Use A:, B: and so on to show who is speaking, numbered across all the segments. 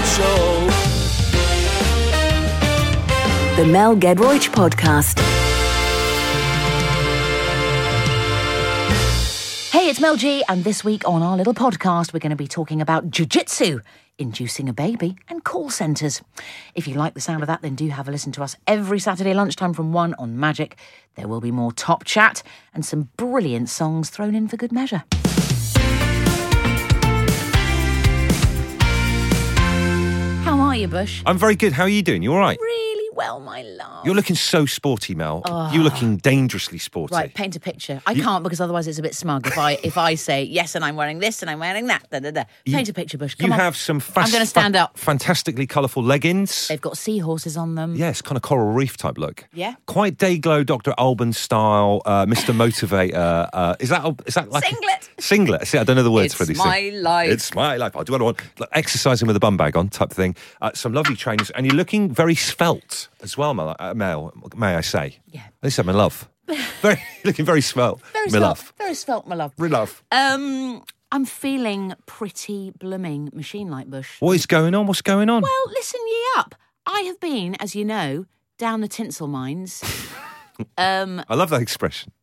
A: Show.
B: The Mel Gedroych Podcast.
C: Hey, it's Mel G, and this week on our little podcast, we're going to be talking about jiu-jitsu, inducing a baby, and call centres. If you like the sound of that, then do have a listen to us every Saturday lunchtime from 1 on Magic. There will be more top chat and some brilliant songs thrown in for good measure. How are you, Bush?
D: I'm very good. How are you doing? You all right?
C: Really well, my love.
D: You're looking so sporty, Mel. You're looking dangerously sporty.
C: Right, paint a picture. I can't because otherwise it's a bit smug if I say yes and I'm wearing this and I'm wearing that. Paint a picture, Bush. Come
D: You
C: on.
D: have some
C: I'm going to stand up.
D: fantastically colourful leggings.
C: They've got seahorses on them.
D: Yes, kind of coral reef type look.
C: Yeah.
D: Quite Dayglow, Dr. Alban style, Mr. Motivator. Is that like
C: Singlet.
D: Singlet. See, I don't know the words
C: It's
D: for these
C: my
D: things.
C: life.
D: It's my life. I do what I want. Like, exercising with a bum bag on type thing. Some lovely trainers, and you're looking very svelte as well, Mel. May I say?
C: Yeah.
D: Listen, my love. Looking very svelte.
C: Very
D: my
C: svelte.
D: love.
C: Very svelte, my love.
D: My love.
C: I'm feeling pretty blooming machine-like, Bush.
D: What is going on? What's going on?
C: Well, listen ye up. I have been, as you know, down the tinsel mines.
D: I love that expression.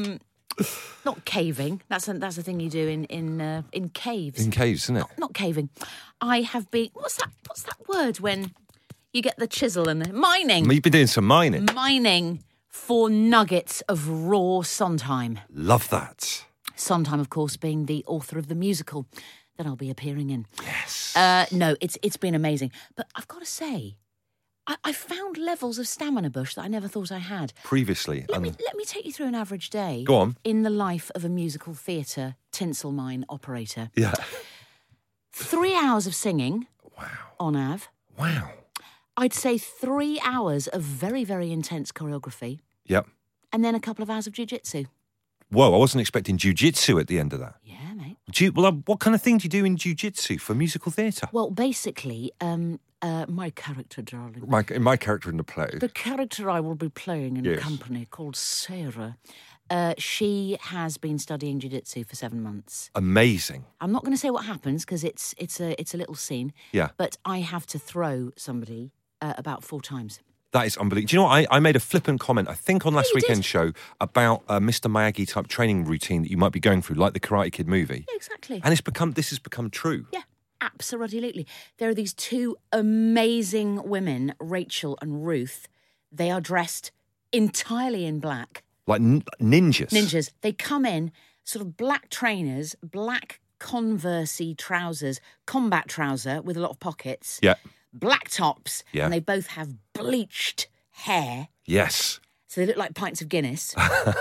C: Not caving. That's a thing you do in caves.
D: In caves, isn't it?
C: Not caving. I have been. What's that word when you get the chisel and the mining?
D: You've been doing some mining.
C: Mining for nuggets of raw Sondheim.
D: Love that.
C: Sondheim, of course, being the author of the musical that I'll be appearing in.
D: Yes.
C: No, it's been amazing. But I've got to say, I found levels of stamina, Bush, that I never thought I had.
D: Previously.
C: Let me take you through an average day.
D: Go on.
C: In the life of a musical theatre tinsel mine operator.
D: Yeah.
C: 3 hours of singing.
D: Wow.
C: On Av.
D: Wow.
C: I'd say 3 hours of very, very intense choreography.
D: Yep.
C: And then a couple of hours of jiu-jitsu.
D: Whoa, I wasn't expecting jiu-jitsu at the end of that.
C: Yeah, mate.
D: What kind of thing do you do in jiu-jitsu for musical theatre?
C: Well, basically, my character, darling.
D: My character in the play.
C: The character I will be playing in
D: Yes.
C: a company called Sarah, she has been studying jiu-jitsu for 7 months.
D: Amazing.
C: I'm not going to say what happens because it's a little scene.
D: Yeah.
C: But I have to throw somebody about 4 times.
D: That is unbelievable. Do you know what? I made a flippant comment, I think, on last
C: you
D: weekend's
C: did.
D: show about Mr. Miyagi type training routine that you might be going through, like the Karate Kid movie.
C: Yeah, exactly.
D: And this has become true.
C: Yeah, absolutely. There are these 2 amazing women, Rachel and Ruth. They are dressed entirely in black.
D: Like ninjas.
C: Ninjas. They come in, sort of black trainers, black Converse-y trousers, combat trouser with a lot of pockets.
D: Yeah.
C: Black tops.
D: Yeah.
C: And they both have bleached hair.
D: Yes.
C: So they look like pints of Guinness.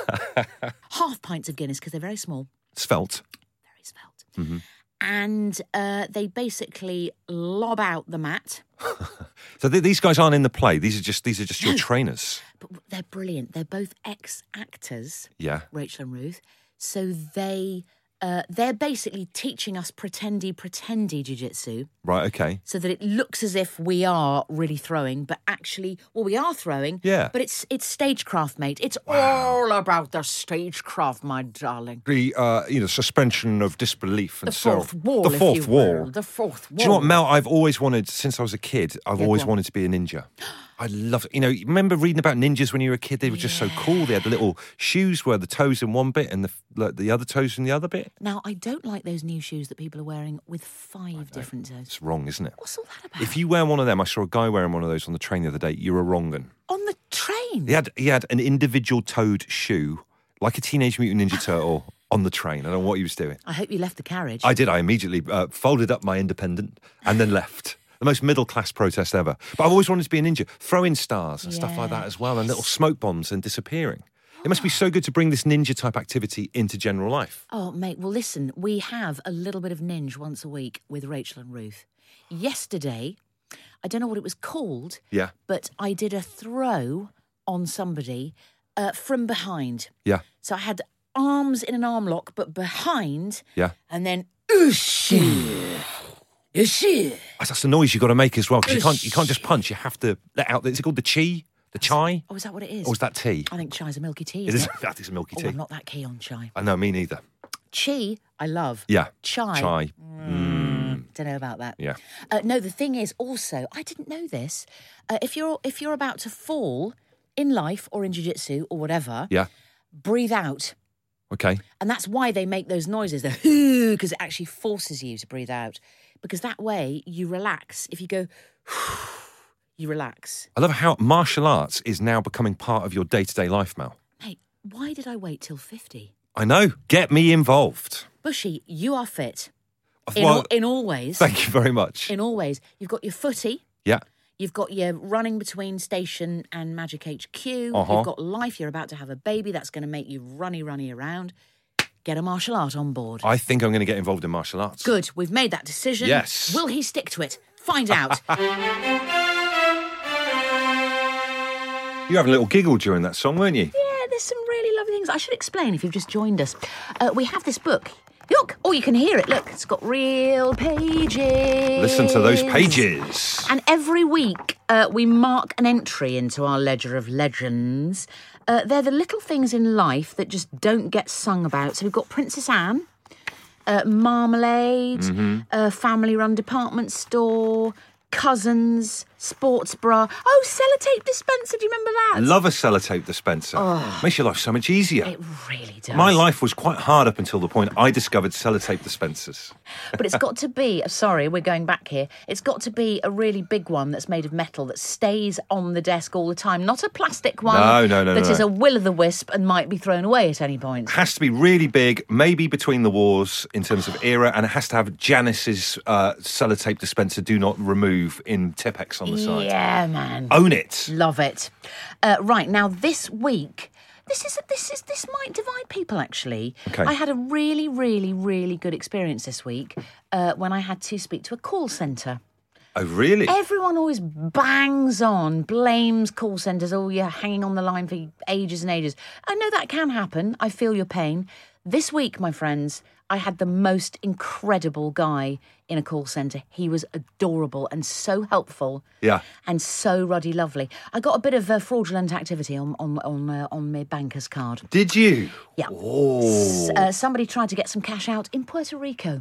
C: Half pints of Guinness because they're very small.
D: Svelte.
C: Very svelte.
D: Mm-hmm.
C: And they basically lob out the mat.
D: So these guys aren't in the play. These are just your trainers.
C: But they're brilliant. They're both ex-actors,
D: Yeah.
C: Rachel and Ruth. So they're basically teaching us pretendy jiu-jitsu
D: Right, okay.
C: so that it looks as if we are really throwing, but actually, well, we are throwing,
D: Yeah.
C: but it's stagecraft, mate. It's all about the stagecraft, my darling.
D: The suspension of disbelief and
C: The fourth wall,
D: The fourth
C: if you
D: wall.
C: will. The fourth wall.
D: Do you know what, Mel? I've always wanted, since I was a kid, I've
C: Yeah,
D: always
C: go on.
D: wanted to be a ninja. I love it. You remember reading about ninjas when you were a kid? They were just so cool. They had the little shoes where the toes in one bit and the other toes in the other bit.
C: Now, I don't like those new shoes that people are wearing with 5 different toes.
D: It's wrong, isn't it?
C: What's all that about?
D: If you wear one of them, I saw a guy wearing one of those on the train the other day, you're a wrong un.
C: On the train?
D: He had an individual toed shoe, like a Teenage Mutant Ninja Turtle, on the train. I don't know what he was doing.
C: I hope you left the carriage.
D: I did. I immediately folded up my Independent and then left. The most middle-class protest ever. But I've always wanted to be a ninja. Throwing stars and stuff like that as well, and little smoke bombs and disappearing. It must be so good to bring this ninja-type activity into general life.
C: Oh, mate, well, listen, we have a little bit of ninja once a week with Rachel and Ruth. Yesterday, I don't know what it was called,
D: Yeah.
C: but I did a throw on somebody from behind.
D: Yeah.
C: So I had arms in an arm lock, but behind,
D: Yeah.
C: and then, oosh.
D: That's the noise you've got to make as well, because you can't just punch. You have to let out. Is it called the chi? The chai?
C: Oh, is that what it is?
D: Or is that tea?
C: I think chai's a milky tea.
D: It
C: Isn't
D: is.
C: it?
D: That is a milky
C: Oh,
D: tea.
C: I'm not that keen on chai.
D: I know, me neither.
C: Chi, I love.
D: Yeah.
C: Chai.
D: Chai.
C: don't know about that.
D: Yeah.
C: No, the thing is also, I didn't know this. If you're about to fall in life or in jiu-jitsu or whatever,
D: Yeah.
C: breathe out.
D: Okay.
C: And that's why they make those noises, the hoo, because it actually forces you to breathe out. Because that way you relax. If you go, you relax.
D: I love how martial arts is now becoming part of your day-to-day life, Mel.
C: Mate, why did I wait till 50?
D: I know. Get me involved.
C: Bushy, you are fit.
D: Well,
C: In all ways.
D: thank you very much.
C: In all ways. You've got your footy.
D: Yeah.
C: You've got your running between station and Magic HQ.
D: Uh-huh.
C: You've got life. You're about to have a baby. That's going to make you runny around. Get a martial art on board.
D: I think I'm going to get involved in martial arts.
C: Good. We've made that decision.
D: Yes.
C: Will he stick to it? Find out.
D: You having a little giggle during that song, weren't you?
C: Yeah, there's some really lovely things. I should explain if you've just joined us. We have this book. Look. Oh, you can hear it. Look, it's got real pages.
D: Listen to those pages.
C: And every week we mark an entry into our Ledger of Legends. They're the little things in life that just don't get sung about. So we've got Princess Anne, Marmalade, family-run department store, cousins, sports bra. Oh, sellotape dispenser, do you remember that?
D: Love a sellotape dispenser. Makes your life so much easier.
C: It really does.
D: My life was quite hard up until the point I discovered sellotape dispensers.
C: But it's got to be, sorry, we're going back here. It's got to be a really big one that's made of metal that stays on the desk all the time. Not a plastic one
D: No.
C: that is a will-o'-the-wisp and might be thrown away at any point.
D: It has to be really big, maybe between the wars in terms of era, and it has to have Janice's sellotape dispenser do not remove in Tipex on the side.
C: Yeah, man.
D: Own it.
C: Love it. Right, now this week, this might divide people, actually.
D: Okay.
C: I had a really, really, really good experience this week when I had to speak to a call centre.
D: Oh, really?
C: Everyone always bangs on, blames call centres. Oh, you're hanging on the line for ages and ages. I know that can happen. I feel your pain. This week, my friends, I had the most incredible guy in a call centre. He was adorable and so helpful.
D: Yeah.
C: And so ruddy lovely. I got a bit of fraudulent activity on my banker's card.
D: Did you?
C: Yeah.
D: Oh.
C: Somebody tried to get some cash out in Puerto Rico.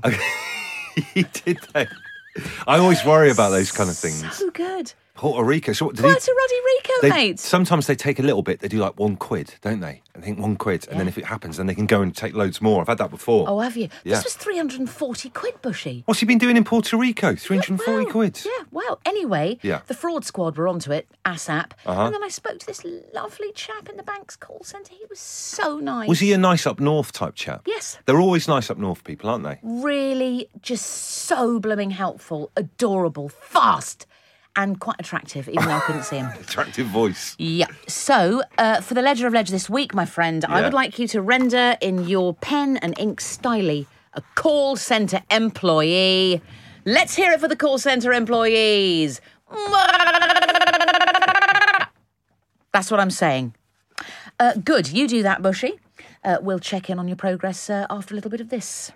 D: Did they? I always worry about those kind of things.
C: So good.
D: Puerto Rico. So what, did
C: Puerto Rico, mate.
D: Sometimes they take a little bit. They do like £1, don't they? I think £1. And then if it happens, then they can go and take loads more. I've had that before.
C: Oh, have you?
D: Yeah.
C: This was 340 quid, Bushy.
D: What's he been doing in Puerto Rico? 340 quid?
C: Yeah, well, anyway,
D: Yeah.
C: the fraud squad were onto it, ASAP.
D: Uh-huh.
C: And then I spoke to this lovely chap in the bank's call centre. He was so nice.
D: Was he a nice up north type chap?
C: Yes.
D: They're always nice up north people, aren't they?
C: Really just so blooming helpful, adorable, fast, and quite attractive, even though I couldn't see him.
D: Attractive voice.
C: Yeah. So, for the Ledger of Ledger this week, my friend, I
D: Yeah.
C: would like you to render in your pen and ink styly a call centre employee. Let's hear it for the call centre employees. That's what I'm saying. Good. You do that, Bushy. We'll check in on your progress after a little bit of this.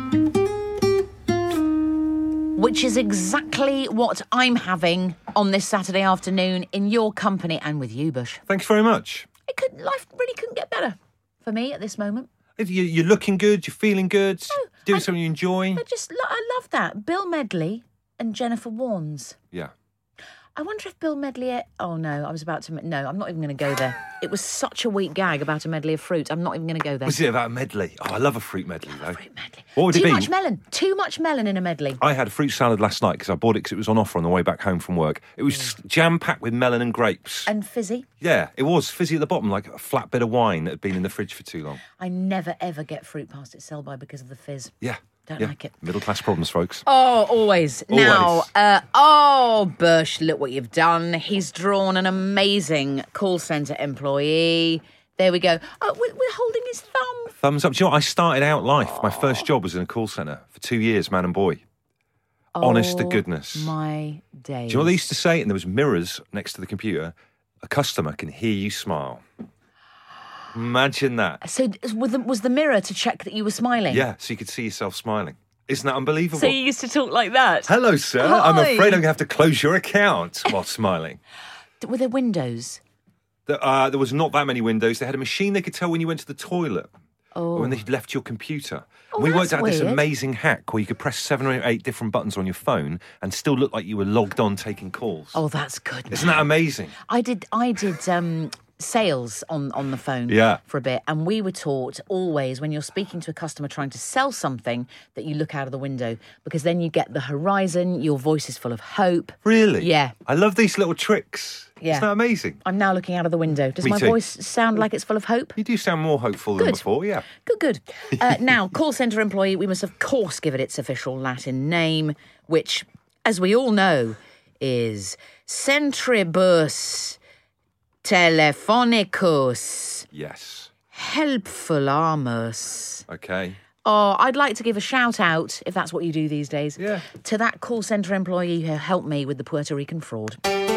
C: Which is exactly what I'm having on this Saturday afternoon in your company and with you, Bush.
D: Thanks very much.
C: Life really couldn't get better for me at this moment.
D: You're looking good, you're feeling good, doing something you enjoy.
C: I love that. Bill Medley and Jennifer Warnes.
D: Yeah.
C: I wonder if Bill Medley... Oh, no, I was about to... No, I'm not even going to go there. It was such a weak gag about a medley of fruit. I'm not even going to go there.
D: Was it about a medley? Oh, I love a fruit medley, though.
C: Fruit medley.
D: What would it be?
C: Too much melon. Too much melon in a medley.
D: I had a fruit salad last night because I bought it because it was on offer on the way back home from work. It was jam-packed with melon and grapes.
C: And fizzy.
D: Yeah, it was fizzy at the bottom, like a flat bit of wine that had been in the fridge for too long.
C: I never, ever get fruit past its sell-by because of the fizz.
D: Yeah.
C: Don't like it.
D: Middle-class problems, folks.
C: Oh, always. Now, Bush, look what you've done. He's drawn an amazing call centre employee. There we go. Oh, we're holding his thumb.
D: Thumbs up. Do you know what? I started out life. My first job was in a call centre for 2 years, man and boy. Honest to goodness.
C: My days.
D: Do you know what they used to say? And there was mirrors next to the computer. A customer can hear you smile. Imagine that.
C: So was the mirror to check that you were smiling?
D: Yeah, so you could see yourself smiling. Isn't that unbelievable?
C: So you used to talk like that?
D: Hello, sir.
C: Hi.
D: I'm afraid I'm going to have to close your account while smiling.
C: Were there windows?
D: There was not that many windows. They had a machine they could tell when you went to the toilet. or when they left your computer.
C: Oh,
D: We worked
C: that's
D: out this
C: weird.
D: amazing hack where you could press 7 or 8 different buttons on your phone and still look like you were logged on taking calls.
C: Oh, that's good.
D: Isn't that amazing?
C: I did sales on the phone
D: Yeah.
C: for a bit, and we were taught always when you're speaking to a customer trying to sell something that you look out of the window, because then you get the horizon, your voice is full of hope.
D: Really?
C: Yeah.
D: I love these little tricks.
C: Yeah.
D: Isn't that amazing?
C: I'm now looking out of the window. Does
D: Me
C: my
D: too.
C: voice sound like it's full of hope?
D: You do sound more hopeful than
C: Good.
D: before, yeah.
C: Good. Now, call centre employee, we must of course give it its official Latin name, which, as we all know, is centribus Telephonicus
D: Yes.
C: Helpfulamus.
D: Okay.
C: Oh, I'd like to give a shout out, if that's what you do these days,
D: Yeah.
C: to that call centre employee who helped me with the Puerto Rican fraud.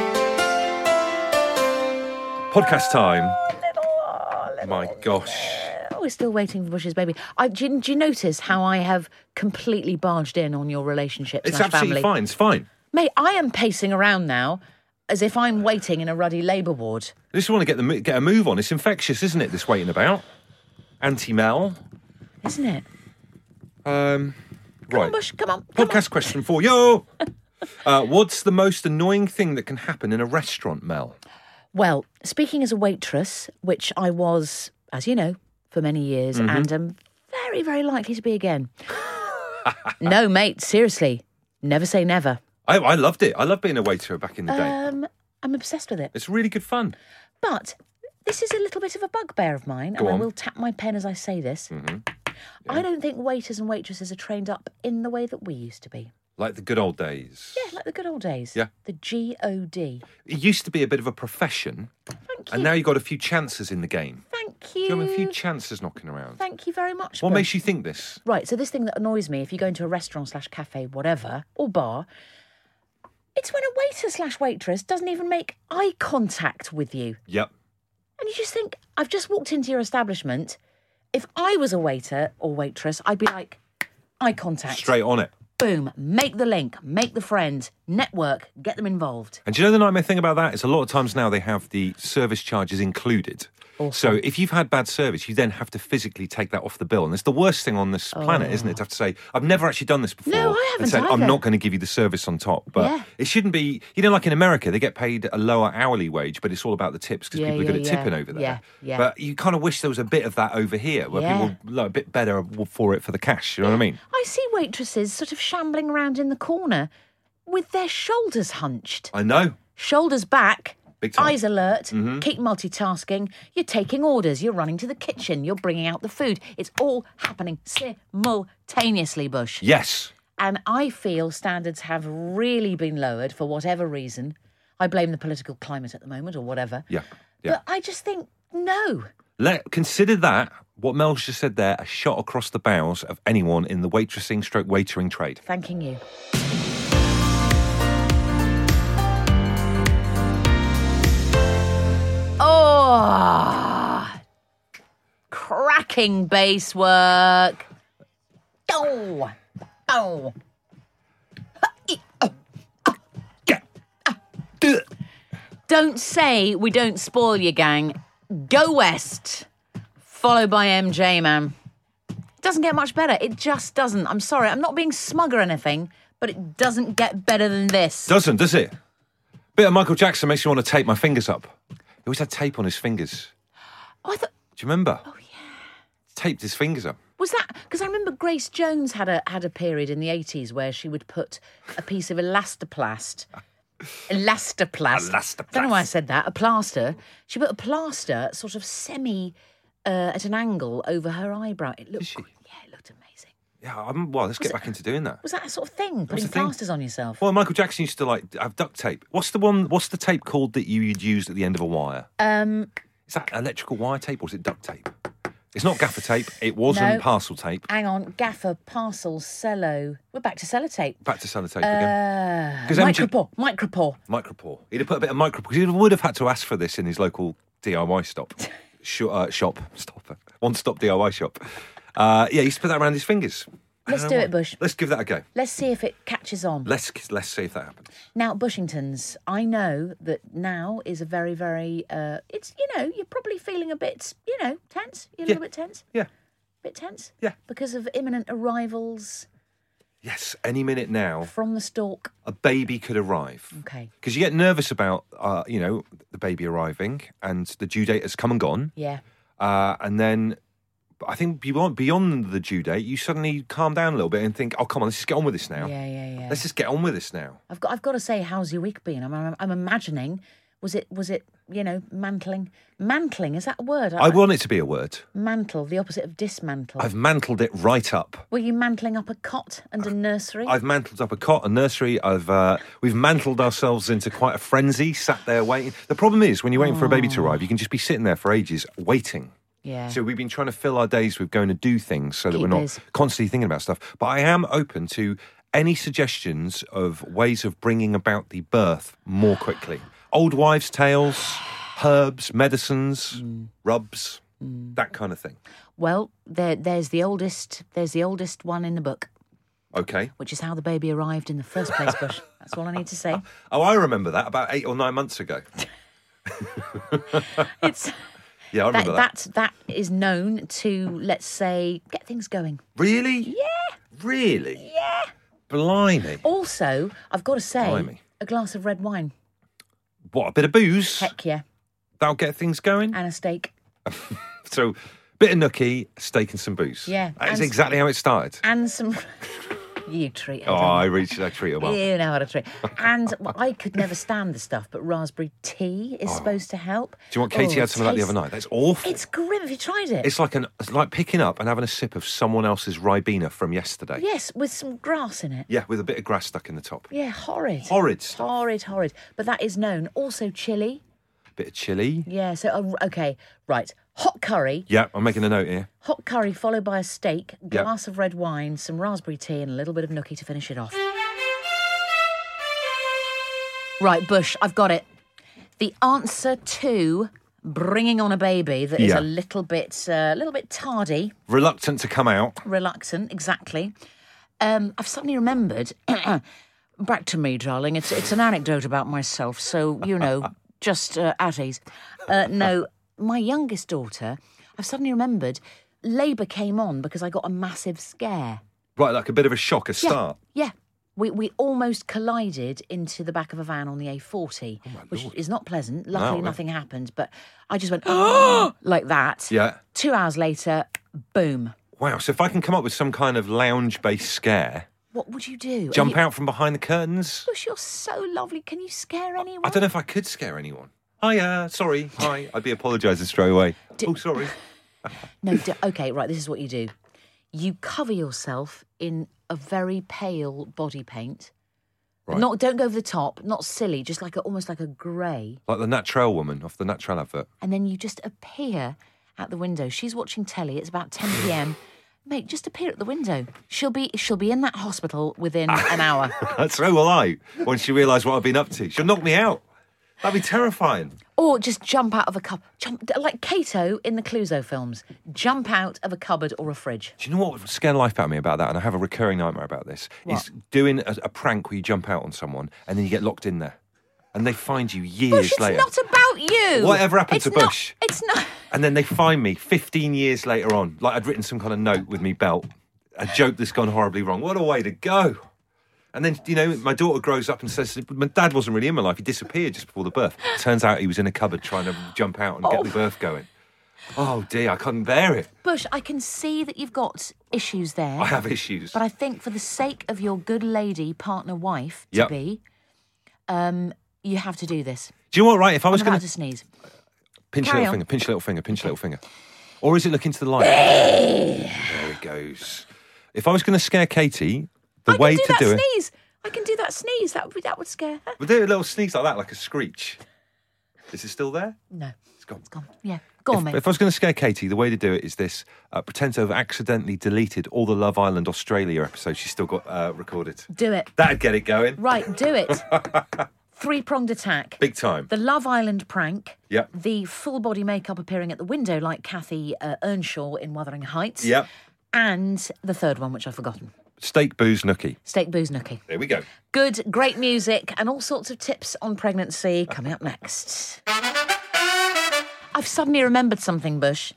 D: Podcast time. My gosh.
C: Oh, we're still waiting for Bush's baby. Do you notice how I have completely barged in on your relationship
D: It's
C: slash
D: absolutely
C: family?
D: fine. It's fine.
C: Mate, I am pacing around now as if I'm waiting in a ruddy labour ward.
D: I just want to get a move on. It's infectious, isn't it, this waiting about? Anti-Mel.
C: Isn't it?
D: Right.
C: Come on, Bush, come on. Come
D: Podcast question for you. What's the most annoying thing that can happen in a restaurant, Mel?
C: Well, speaking as a waitress, which I was, as you know, for many years,
D: Mm-hmm.
C: and am very, very likely to be again. No, mate, seriously, never say never.
D: I loved it. I loved being a waiter back in the day.
C: I'm obsessed with it.
D: It's really good fun.
C: But this is a little bit of a bugbear of mine,
D: Go
C: and I
D: on.
C: will tap my pen as I say this. I don't think waiters and waitresses are trained up in the way that we used to be.
D: Like the good old days.
C: Yeah, like the good old days.
D: Yeah.
C: The G-O-D.
D: It used to be a bit of a profession,
C: Thank you.
D: and now you've got a few chances in the game.
C: Thank
D: Do you have a few
C: you.
D: chances knocking around?
C: Thank you very much.
D: What
C: Bush.
D: makes you think this?
C: Right, so this thing that annoys me, if you go into a restaurant slash cafe, whatever, or bar, it's when a waiter slash waitress doesn't even make eye contact with you.
D: Yep.
C: And you just think, I've just walked into your establishment. If I was a waiter or waitress, I'd be like, eye contact.
D: Straight on it.
C: Boom. Make the link, make the friend, network, get them involved.
D: And do you know the nightmare thing about that is a lot of times now they have the service charges included. So if you've had bad service, you then have to physically take that off the bill. And it's the worst thing on this planet, isn't it? To have to say, I've never actually done this before.
C: No, I haven't
D: And say, I'm
C: either.
D: not going to give you the service on top. But
C: Yeah.
D: it shouldn't be, you know, like in America, they get paid a lower hourly wage, but it's all about the tips because
C: Yeah,
D: people are good at
C: yeah,
D: tipping
C: yeah.
D: over there.
C: Yeah, yeah.
D: But you kind of wish there was a bit of that over here where
C: Yeah.
D: people are a bit better for it for the cash. You know what I mean?
C: I see waitresses sort of shambling around in the corner with their shoulders hunched.
D: I know.
C: Shoulders back,
D: Big time.
C: eyes alert, keep multitasking. You're taking orders, you're running to the kitchen, you're bringing out the food. It's all happening simultaneously, Bush.
D: Yes.
C: And I feel standards have really been lowered for whatever reason. I blame the political climate at the moment or whatever.
D: Yeah. Yeah.
C: But I just think, no.
D: Consider that, what Mel's just said there, a shot across the bows of anyone in the waitressing stroke waitering trade.
C: Thanking you. Oh, cracking bass work. Oh, oh. Don't say we don't spoil you, gang. Go West. Followed by MJ, man. Doesn't get much better. It just doesn't. I'm sorry. I'm not being smug or anything, but it doesn't get better than this.
D: Doesn't, does it? Bit of Michael Jackson makes me want to tape my fingers up. He always had tape on his fingers.
C: Oh, I thought,
D: Do you remember? Oh, yeah. Taped his fingers up.
C: was that because I remember Grace Jones had a period in the 80s where she would put a piece of elastoplast.
D: Elastoplast.
C: I don't know why I said that. A plaster. She put a plaster sort of semi at an angle over her eyebrow. It looked,
D: she?
C: yeah, it looked amazing.
D: Yeah, well, let's get back into doing that.
C: Was that a sort of thing? Putting
D: the thing?
C: plasters on yourself?
D: Well, Michael Jackson used to have duct tape. What's the tape called that you'd used at the end of a wire? Is that electrical wire tape or is it duct tape? It's not gaffer tape. It wasn't
C: No.
D: parcel tape.
C: Hang on, gaffer, parcel, cello. We're back to sellotape.
D: Back to sellotape again. 'Cause MJ
C: Micropore.
D: Micropore. He'd have put a bit of micropore because he would have had to ask for this in his local DIY shop. One-stop DIY shop. Yeah, he used to put that around his fingers.
C: Let's do it, Bush.
D: Let's give that a go.
C: Let's see if it catches on.
D: Let's see if that happens.
C: Now, Bushingtons, I know that now is a very, very, it's, you're probably feeling a bit, tense. You're a little bit tense.
D: Yeah.
C: Bit tense?
D: Yeah.
C: Because of imminent arrivals
D: Yes, any minute now,
C: from the stalk.
D: a baby could arrive.
C: Okay.
D: Because you get nervous about, the baby arriving and the due date has come and gone.
C: Yeah.
D: And then I think beyond the due date, you suddenly calm down a little bit and think, oh, come on, let's just get on with this now.
C: Yeah.
D: Let's just get on with this now.
C: I've got to say, how's your week been? I'm imagining, was it mantling? Mantling, is that a word?
D: I want it to be a word.
C: Mantle, the opposite of dismantle.
D: I've mantled it right up.
C: Were you mantling up a cot and a nursery?
D: I've mantled up a cot, a nursery. We've mantled ourselves into quite a frenzy, sat there waiting. The problem is, when you're waiting for a baby to arrive, you can just be sitting there for ages waiting.
C: Yeah.
D: So we've been trying to fill our days with going to do things so that
C: Keep
D: we're not
C: busy.
D: constantly thinking about stuff. But I am open to any suggestions of ways of bringing about the birth more quickly. Old wives' tales, herbs, medicines, rubs, that kind of thing.
C: Well, there's the oldest one in the book,
D: Okay.
C: which is how the baby arrived in the first place, Bush. That's all I need to say.
D: Oh, I remember that about 8 or 9 months ago.
C: It's
D: Yeah, I remember that.
C: that is known to, let's say, get things going.
D: Really? Yeah. Really?
C: Yeah.
D: Blimey.
C: Also, I've got to say,
D: Blimey.
C: a glass of red wine.
D: What, a bit of booze?
C: Heck yeah.
D: That'll get things going?
C: And a steak.
D: So, bit of nookie, steak and some booze.
C: Yeah,
D: That's
C: and-
D: exactly how it started.
C: And some... You treat her.
D: Oh,
C: don't
D: I
C: you?
D: treat her well.
C: You know how to treat. And I could never stand the stuff, but raspberry tea is supposed to help.
D: Do you want Katie had some of that the other night? That's awful.
C: It's grim. Have you tried it?
D: It's like picking up and having a sip of someone else's Ribena from yesterday.
C: Yes, with some grass in it.
D: Yeah, with a bit of grass stuck in the top.
C: Yeah, horrid.
D: Horrid stuff.
C: Horrid. But that is known. Also chili.
D: Bit of chilli.
C: Yeah, so, okay, right. Hot curry.
D: Yeah, I'm making a note here.
C: Hot curry followed by a steak,
D: Yeah.
C: glass of red wine, some raspberry tea and a little bit of nookie to finish it off. Right, Bush, I've got it. The answer to bringing on a baby that is
D: Yeah.
C: a little bit tardy,
D: Reluctant to come out.
C: reluctant, exactly. I've suddenly remembered, back to me, darling, it's an anecdote about myself, so, just at ease. No, my youngest daughter, I've suddenly remembered, labour came on because I got a massive scare.
D: Right, like a bit of a shock, a start.
C: Yeah. We almost collided into the back of a van on the A40, which is not pleasant. Luckily,
D: No,
C: nothing happened, but I just went, oh, like that.
D: Yeah.
C: 2 hours later, boom.
D: Wow, so if I can come up with some kind of lounge-based scare,
C: What would you do?
D: jump out from behind the curtains.
C: Bush, you're so lovely. Can you scare anyone?
D: I don't know if I could scare anyone. Hi, sorry, hi. I'd be apologising straight away. Oh, sorry.
C: No, okay, right, this is what you do. You cover yourself in a very pale body paint.
D: Right.
C: Don't go over the top, not silly, just almost like a grey.
D: Like the Natrel woman off the Natrel advert.
C: And then you just appear at the window. She's watching telly. It's about 10 p.m. Mate, just appear at the window. She'll be in that hospital within an hour.
D: So will I, when she realised what I've been up to. She'll knock me out. That'd be terrifying.
C: Or just jump out of a cupboard. Like Kato in the Clouseau films. Jump out of a cupboard or a fridge.
D: Do you know what would scare the life out of me about that? And I have a recurring nightmare about this.
C: What?
D: Is doing a prank where you jump out on someone and then you get locked in there. And they find you years
C: Bush, it's
D: later.
C: not about you.
D: Whatever happened to
C: not-
D: Bush?
C: It's not.
D: And then they find me 15 years later on. Like I'd written some kind of note with me belt. A joke that's gone horribly wrong. What a way to go. And then, my daughter grows up and says, my dad wasn't really in my life. He disappeared just before the birth. Turns out he was in a cupboard trying to jump out and get the birth going. Oh, dear, I couldn't bear it.
C: Bush, I can see that you've got issues there.
D: I have issues.
C: But I think for the sake of your good lady, partner, wife to
D: Yep.
C: be, you have to do this.
D: Do you know what, right? If I was
C: I'm
D: going
C: about
D: to
C: to sneeze.
D: pinch your
C: Carry
D: little
C: on.
D: finger, pinch your little finger, pinch your little finger. Or is it look into the light? There it goes. If I was going to scare Katie, the way to do it...
C: Sneeze. I can do that sneeze. That would scare her.
D: We'll do a little sneeze like that, like a screech. Is it still there?
C: No.
D: It's gone.
C: It's gone. Yeah. Go on, mate.
D: If I was going to scare Katie, the way to do it is this. Pretend to have accidentally deleted all the Love Island Australia episodes she's still got recorded.
C: Do it.
D: That'd get it going.
C: Right, do it. Three-pronged attack.
D: Big time.
C: The Love Island prank.
D: Yep.
C: The full body makeup appearing at the window like Kathy Earnshaw in Wuthering Heights.
D: Yep.
C: And the third one, which I've forgotten.
D: Steak, booze, nookie.
C: Steak, booze, nookie.
D: There we go.
C: Good, great music and all sorts of tips on pregnancy coming up next. I've suddenly remembered something, Bush.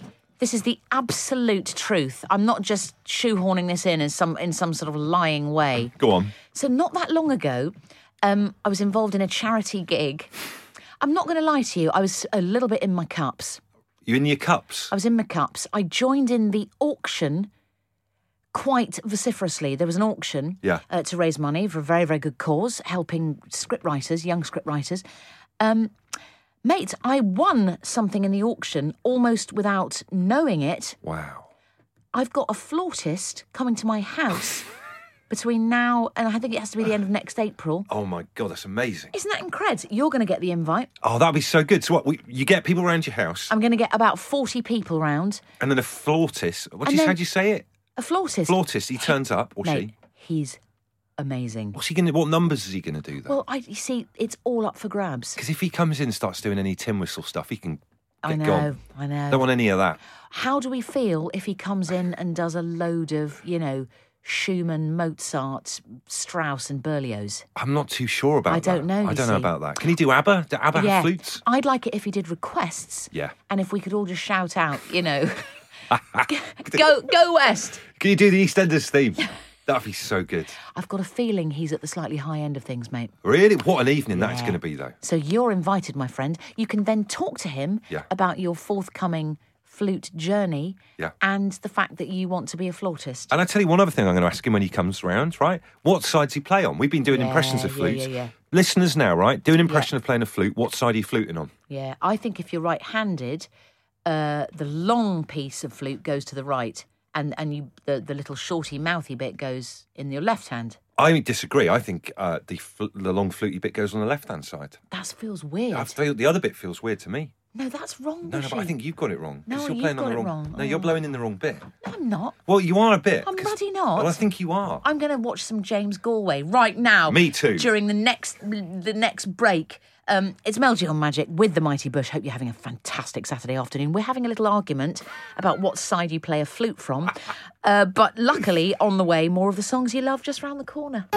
C: This is the absolute truth. I'm not just shoehorning this in some sort of lying way.
D: Go on.
C: So not that long ago, I was involved in a charity gig. I'm not going to lie to you, I was a little bit in my cups.
D: You in your cups?
C: I was in my cups. I joined in the auction quite vociferously. There was an auction to raise money for a very, very good cause, helping scriptwriters, young scriptwriters. Mate, I won something in the auction almost without knowing it.
D: Wow.
C: I've got a flautist coming to my house between now and I think it has to be the end of next April.
D: Oh, my God, that's amazing.
C: Isn't that incredible? You're going to get the invite.
D: Oh, that'd be so good. So what, you get people around your house?
C: I'm going to get about 40 people round.
D: And then a flautist. How do you say it?
C: A flautist.
D: Flautist, he turns up, or
C: Mate,
D: she?
C: He's amazing.
D: What numbers is he going to do, though?
C: Well, you see, it's all up for grabs.
D: Because if he comes in and starts doing any tin whistle stuff, he can get
C: I
D: gone.
C: know.
D: Don't want any of that.
C: How do we feel if he comes in and does a load of, Schumann, Mozart, Strauss and Berlioz?
D: I'm not too sure about that.
C: I don't know,
D: I don't know about that. Can he do ABBA? Do ABBA have flutes?
C: I'd like it if he did requests.
D: Yeah.
C: And if we could all just shout out, go West.
D: Can you do the EastEnders theme? That'd be so good.
C: I've got a feeling he's at the slightly high end of things, mate.
D: Really? What an evening that's going to be, though.
C: So you're invited, my friend. You can then talk to him about your forthcoming flute journey and the fact that you want to be a flautist.
D: And I tell you one other thing I'm going to ask him when he comes round, right? What side does he play on? We've been doing impressions of flutes.
C: Yeah.
D: Listeners now, right? Do an impression of playing a flute. What side are you fluting on?
C: Yeah, I think if you're right-handed, the long piece of flute goes to the right, and the little shorty mouthy bit goes in your left hand.
D: I disagree. I think the long fluty bit goes on the left-hand side.
C: That feels weird.
D: I feel the other bit feels weird to me.
C: No, that's wrong.
D: No, but I think you've got it wrong.
C: No,
D: you're
C: you've
D: playing on the
C: wrong.
D: No, you're blowing in the wrong bit.
C: No, I'm not.
D: Well, you are a bit.
C: I'm bloody not.
D: Well, I think you are.
C: I'm going to watch some James Galway right now.
D: Me too.
C: During the next break. It's Mel G on Magic with the Mighty Bush. Hope you're having a fantastic Saturday afternoon. We're having a little argument about what side you play a flute from. But luckily, on the way, more of the songs you love just round the corner.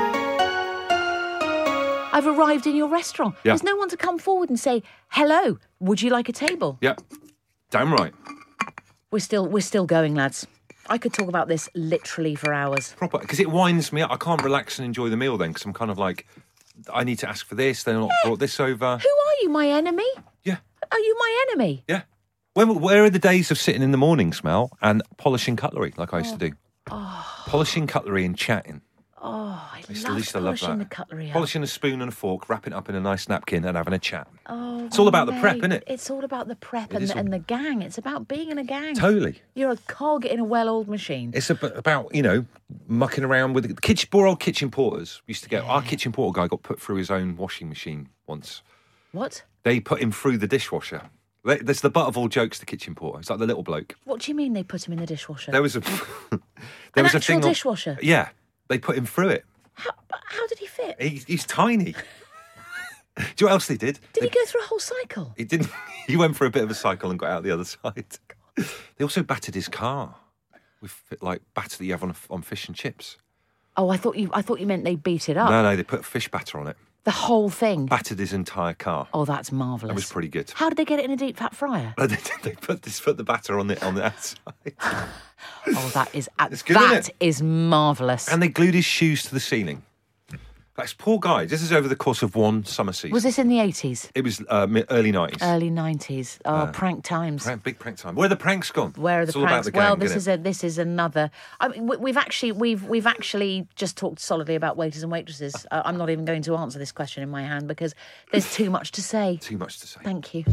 C: I've arrived in your restaurant.
D: Yeah.
C: There's no one to come forward and say, hello, would you like a table?
D: Yeah, damn right.
C: We're still going, lads. I could talk about this literally for hours.
D: Proper, because it winds me up. I can't relax and enjoy the meal then, because I'm kind of like, I need to ask for this, they're not brought this over.
C: Who are you, my enemy?
D: Yeah.
C: Are you my enemy?
D: Yeah. Where are the days of sitting in the mornings, Mel, and polishing cutlery, like I used to do? Polishing cutlery and chatting.
C: Oh, I
D: used
C: love
D: to love
C: polishing
D: that.
C: the cutlery.
D: Polishing a spoon and a fork, wrapping it up in a nice napkin and having a chat.
C: Oh,
D: it's all about the prep,
C: mate,
D: isn't it?
C: It's all about the prep and the gang. It's about being in a gang.
D: Totally.
C: You're a cog in a well-oiled machine.
D: It's about, mucking around with the poor old kitchen porters. We used to get, our kitchen porter guy got put through his own washing machine once.
C: What?
D: They put him through the dishwasher. There's the butt of all jokes, the kitchen porter. It's like the little bloke.
C: What do you mean they put him in the dishwasher?
D: There was a...
C: An actual dishwasher?
D: Yeah. They put him through it.
C: How did he fit?
D: He's tiny. Do you know what else they did?
C: Did he go through a whole cycle?
D: He didn't. He went for a bit of a cycle and got out the other side. They also battered his car with batter that you have on fish and chips.
C: Oh, I thought you meant they beat it up.
D: No, they put fish batter on it.
C: The whole thing.
D: Battered his entire car.
C: Oh, that's marvellous.
D: That was pretty good.
C: How did they get it in a deep fat fryer?
D: They put the batter on the outside.
C: Oh, that is
D: good,
C: that is marvellous.
D: And they glued his shoes to the ceiling. That's poor guy. This is over the course of one summer season.
C: Was this in the 80s?
D: It was early 90s.
C: Early 90s. Oh, prank times.
D: Big prank time. Where are the pranks gone?
C: Where are the
D: it's all
C: pranks?
D: About the gang,
C: well, this is another. I mean, we've actually just talked solidly about waiters and waitresses. I'm not even going to answer this question in my hand because there's too much to say.
D: Too much to say.
C: Thank you.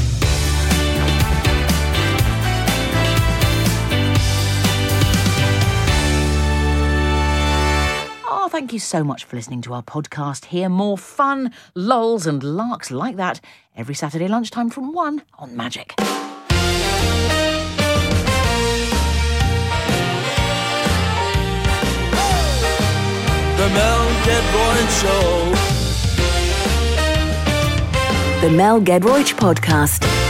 C: Oh, thank you so much for listening to our podcast. Hear more fun, lulls and larks like that every Saturday lunchtime from 1 on Magic.
A: The Mel Gedroych Show.
B: The Mel Gedroych Podcast.